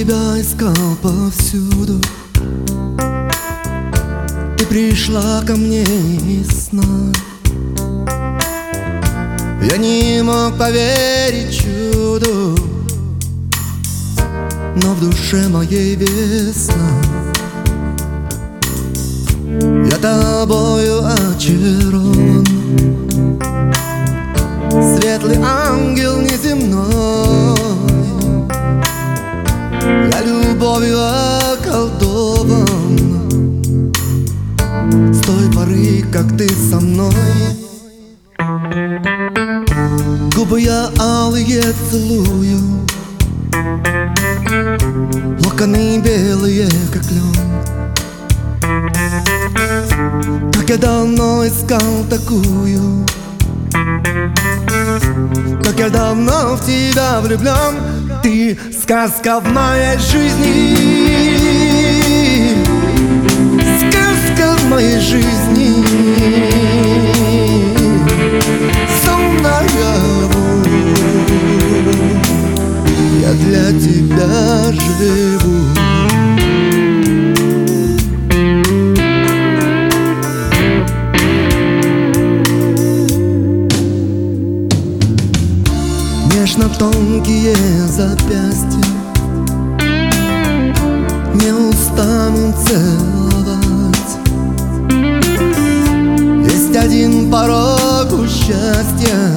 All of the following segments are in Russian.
тебя искал повсюду. Ты пришла ко мне из сна. Я не мог поверить чуду, но в душе моей весна. Я тобою очарован, светлый ангел неземной. Я любовью околдован с той поры, как ты со мной. Губы я алые целую, локоны белые, как лен. Как я давно искал такую, как я давно в тебя влюблен. Ты сказка в моей жизни, сказка в моей жизни. Сон наяву, я для тебя живу. Нежно тонкие запястья не устану целовать. Есть один порог у счастья,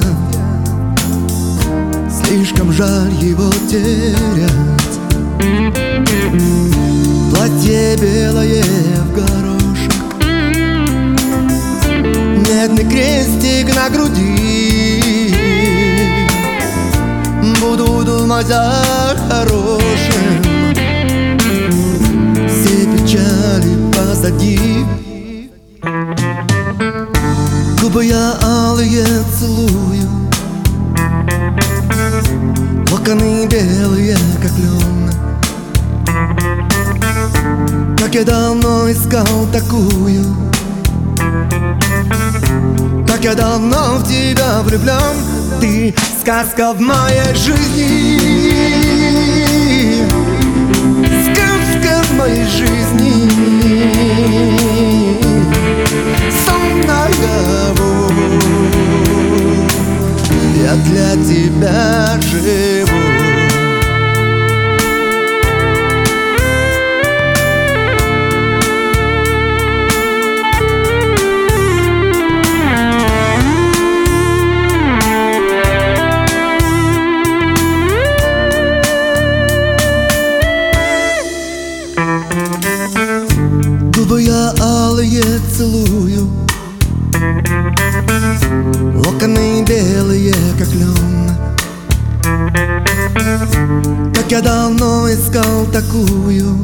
слишком жаль его терять. Платье белое в горошек, медный крестик на груди. Буду думать о хорошем, все печали позади. Губы я алые целую, локоны белые, как лен. Как я давно искал такую, как я давно в тебя влюблен. Ты сказка в моей жизни, сказка в моей жизни. Сон наяву, я для тебя живу. Губы я алые целую, локоны белые, как лен. Как я давно искал такую,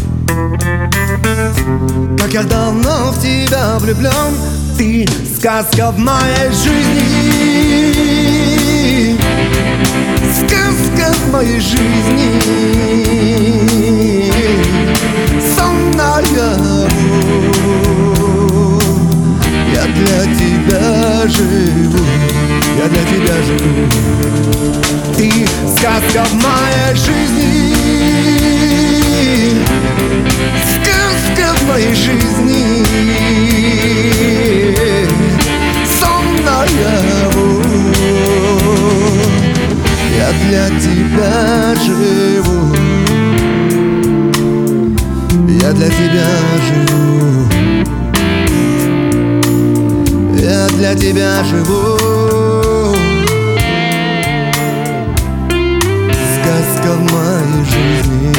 как я давно в тебя влюблен. Ты сказка в моей жизни, сказка в моей жизни. Сон наяву, я для тебя живу, я для тебя живу. Ты сказка в моей жизни, сказка в моей жизни. Сон наяву, я для тебя живу, я для тебя живу, я для тебя живу. Сказка в моей жизни.